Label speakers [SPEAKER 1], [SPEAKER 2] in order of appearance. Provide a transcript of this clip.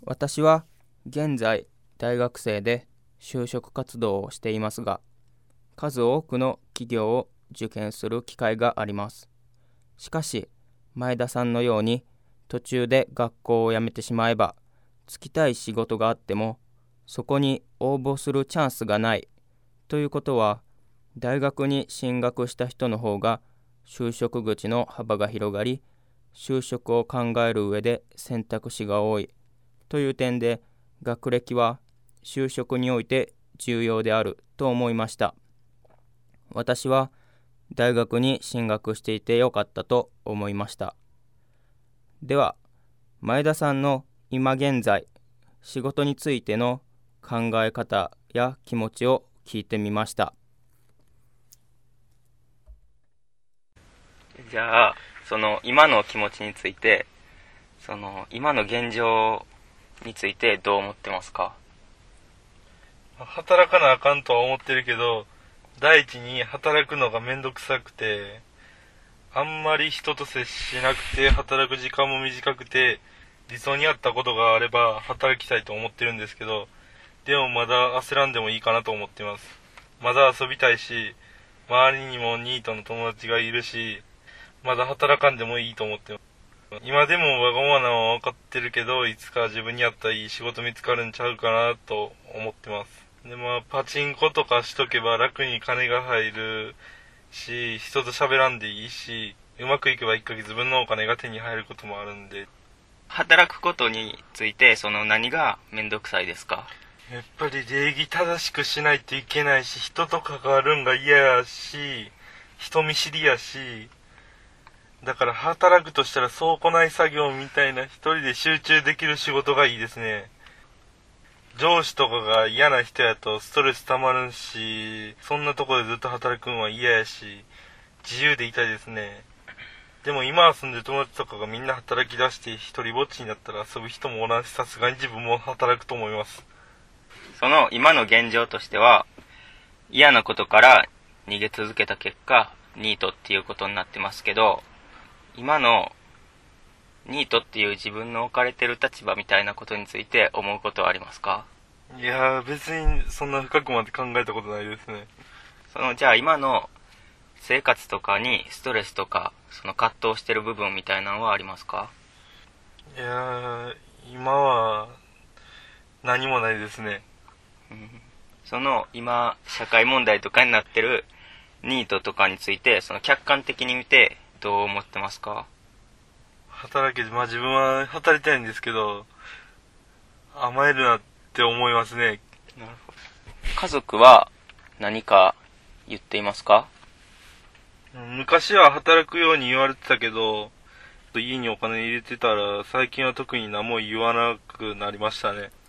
[SPEAKER 1] 私は現在大学生で就職活動をしていますが、数多くの企業を受験する機会があります。しかし、前田さんのように途中で学校を辞めてしまえば、就きたい仕事があっても、そこに応募するチャンスがないということは、大学に進学した人の方が就職口の幅が広がり、就職を考える上で選択肢が多いという点で、学歴は就職において重要であると思いました。私は大学に進学していてよかったと思いました。では、前田さんの今現在、仕事についての考え方や気持ちを聞いてみました。じゃあ、その今の気持ちについて、今の現状についてどう思ってますか？
[SPEAKER 2] 働かなあかんとは思ってるけど、第一に働くのがめんどくさくて、あんまり人と接しなくて、働く時間も短くて、理想に合ったことがあれば働きたいと思ってるんですけど、でもまだ焦らんでもいいかなと思ってます。まだ遊びたいし、周りにもニートの友達がいるし、まだ働かんでもいいと思ってます。今でもわがままなのは分かってるけど、いつか自分に合ったいい仕事見つかるんちゃうかなと思ってます。で、パチンコとかしとけば楽に金が入るし、人と喋らんでいいし、うまくいけば1ヶ月分のお金が手に入ることもあるんで。
[SPEAKER 1] 働くことについて何がめんどくさいですか？
[SPEAKER 2] やっぱり礼儀正しくしないといけないし、人と関わるんが嫌やし、人見知りやし、だから働くとしたら倉庫内作業みたいな一人で集中できる仕事がいいですね。上司とかが嫌な人やとストレス溜まるし、そんなとこでずっと働くんは嫌やし、自由でいたいですね。でも今住んでる友達とかがみんな働き出して一人ぼっちになったら遊ぶ人もおらんし、さすがに自分も働くと思います。
[SPEAKER 1] 今の現状としては、嫌なことから逃げ続けた結果、ニートっていうことになってますけど、今のニートっていう自分の置かれてる立場みたいなことについて思うことはありますか？
[SPEAKER 2] いやー、別にそんな深くまで考えたことないですね。
[SPEAKER 1] じゃあ今の生活とかにストレスとか、葛藤してる部分みたいなのはありますか？
[SPEAKER 2] いやー、今は何もないですね。
[SPEAKER 1] 今社会問題とかになってるニートとかについて客観的に見てどう思ってますか？
[SPEAKER 2] 自分は働きたいんですけど、甘えるなって思いますね。
[SPEAKER 1] なるほど。家族は何か言っていますか？
[SPEAKER 2] 昔は働くように言われてたけど、家にお金入れてたら最近は特に何も言わなくなりましたね。